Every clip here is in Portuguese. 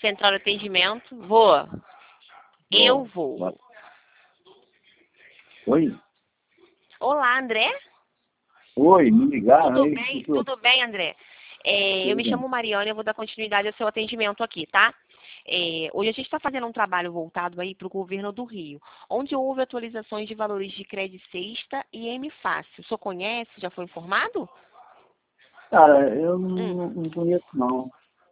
central de atendimento. Vou. Eu vou. Oi? Olá, André? Oi, me ligaram Tudo aí? bem? Tudo bem, André? Eu me chamo Mariana e eu vou dar continuidade ao seu atendimento aqui, tá? Hoje a gente está fazendo um trabalho voltado aí para o governo do Rio, onde houve atualizações de valores de crédito sexta e M Fácil. O senhor conhece? Já foi informado? Cara, eu não conheço não.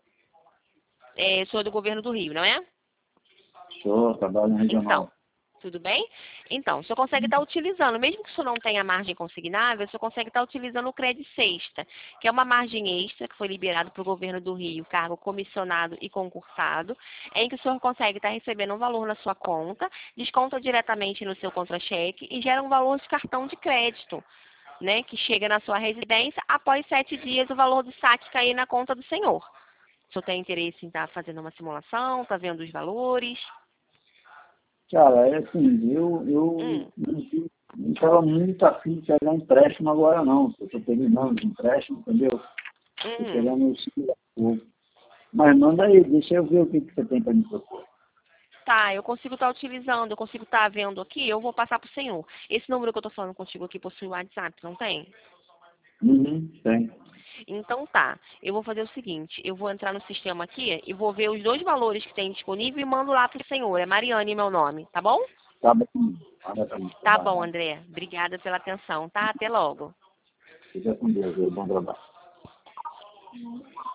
O senhor é do governo do Rio, não é? Sou, trabalho no Então, regional. tudo bem? Então, o senhor consegue estar utilizando, mesmo que o senhor não tenha margem consignável, o senhor consegue estar utilizando o crédito sexta, que é uma margem extra que foi liberado para o governo do Rio, cargo comissionado e concursado, em que o senhor consegue estar recebendo um valor na sua conta, desconta diretamente no seu contra-cheque e gera um valor de cartão de crédito, né, que chega na sua residência após 7 dias o valor do saque cair na conta do senhor. O senhor tem interesse em estar fazendo uma simulação, está vendo os valores? Cara, é assim, eu Hum. não estava muito afim de pegar empréstimo agora não. Eu estou terminando de empréstimo, entendeu? Estou Uhum. querendo segurar um pouco. Mas manda aí, deixa eu ver o que você tem para me propor. Tá, eu consigo estar utilizando, eu consigo estar vendo aqui, eu vou passar para o senhor. Esse número que eu estou falando contigo aqui possui o WhatsApp, não tem? Tem. Então tá, eu vou fazer o seguinte, eu vou entrar no sistema aqui e vou ver os dois valores que tem disponível e mando lá para o senhor. É Mariane meu nome, tá bom? Tá bom. Manda pra mim. Tá bom, André. Obrigada pela atenção, tá? Até logo. Fica com Deus, bom trabalho.